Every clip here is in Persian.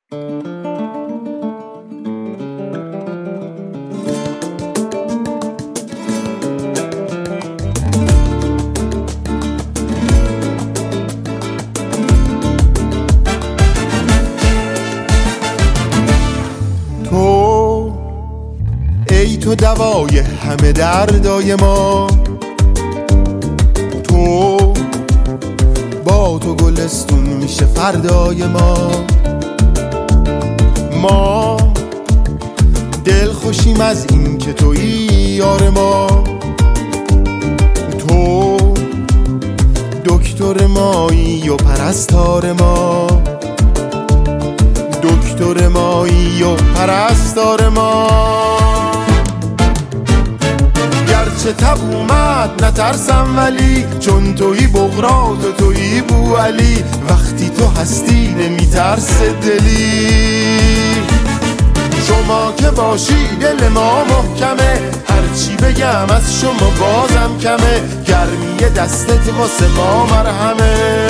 تو دوای همه دردای ما، تو با تو گلستون میشه فردای ما دل خوشیم از این که تویی یار ما، تو دکتر مایی و پرستار ما، دکتر مایی و پرستار ما. گرچه تب اومد نترسم ولی چون تویی بغرات و تویی بوعلی، وقتی تو هستی نمیترسه دلی. شما که باشی دل ما محکمه، هرچی بگم از شما بازم کمه، گرمی دستت واسه ما مرهمه.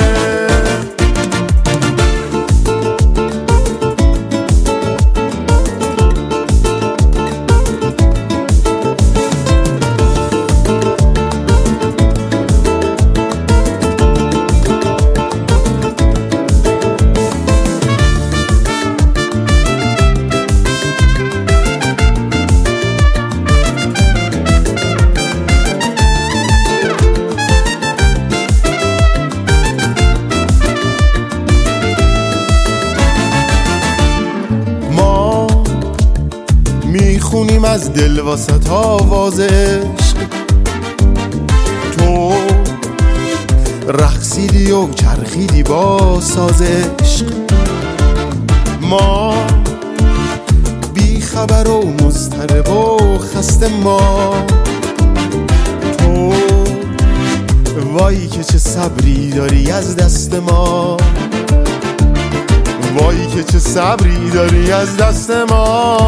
میخونیم از دل واسط آواز عشق، تو رقصیدی و چرخیدی با ساز عشق. ما بی خبر و مضطرب و خسته، ما تو وای که چه صبری داری از دست ما، وای که چه صبری داری از دست ما.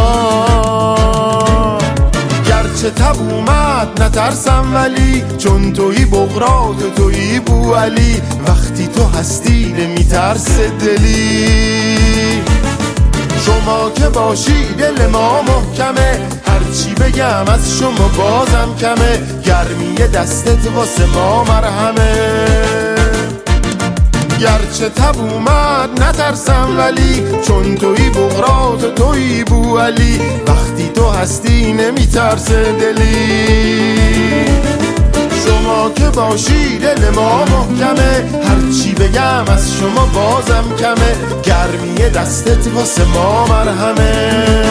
گرچه تب اومد نترسم ولی چون تویی بغرات و تویی بوعلی، وقتی تو هستی نمیترسه دلی. شما که باشی دل ما محکمه، هرچی بگم از شما بازم کمه، گرمی دستت واسه ما مرهمه. گرچه تب اومد نترسم ولی چون تویی بغرات و تویی بوعلی، وقتی تو هستی نمیترسه دلی. شما که باشی دل ما محکمه، هرچی بگم از شما بازم کمه، گرمی دستت واسه ما مرهمه.